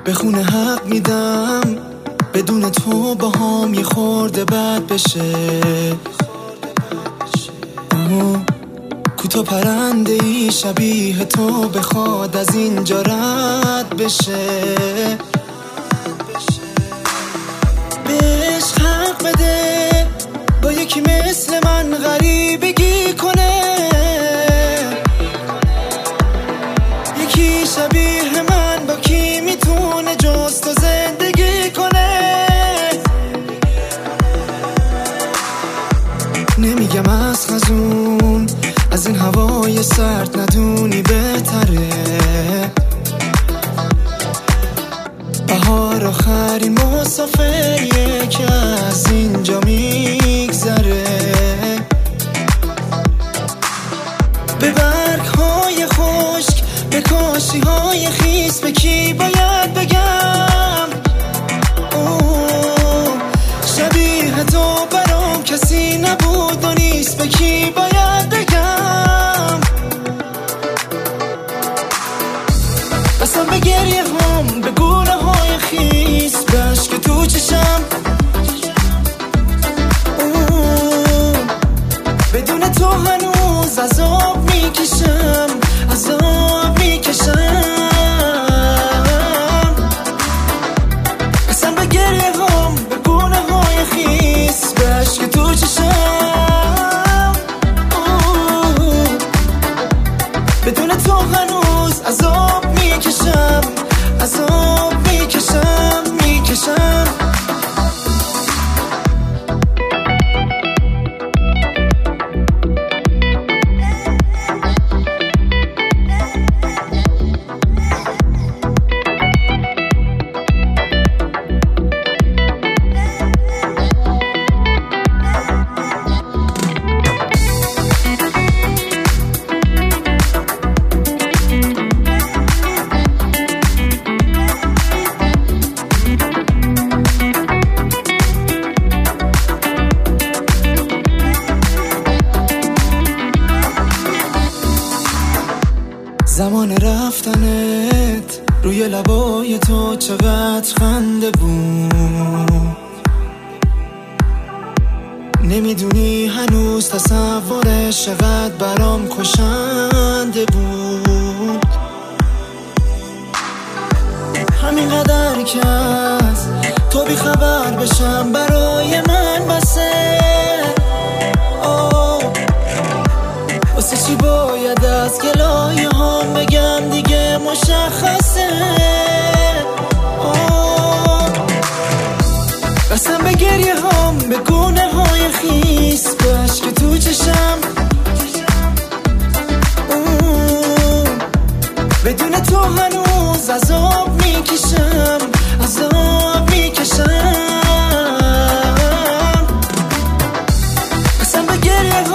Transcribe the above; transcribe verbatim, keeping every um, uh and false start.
به خونه حق میدم بدون تو با هم یه خورده بد بشه. کوتاه پرنده ای شبیه تو بخواد از اینجا رد بشه. بهش حق بده با یکی مثل من غریبگی کنه، یکی شبیه من با کی میتونه جز تو زندگی کنه. نمیگم از خزون از این هوای سرد ندونی بهتره، بهار آخرین مسافریه که از اینجا میگذره. به برگ های خشک به کاشی های خیس به کی باید بگم؟ اوه شبیه تو برام کسی نبود و نیست، به کی باید بگم؟ قسم به گریه هم به گونه های خیس به عشق تو چشم. اوه بدون تو هنوز عذاب میکشم، عذاب میکشم. قسم به گریه هم به گونه های خیس به عشق تو چشم. اوه بدون تو هنوز عذاب میکشم، عذاب میکشم میکشم. زمان رفتنت روی لبای تو چقدر خنده بود، نمیدونی هنوز تصورش چقدر برام کشنده بود. همینقدر که از تو بی خبر بشم برای من بسه. واسه چی باید از گلایه هم بگم دیگه مشخصه. قسم به گریه هم به گونه های خیس به عشق تو چشم. بدون تو هنوز عذاب میکشم، عذاب میکشم. قسم به گریه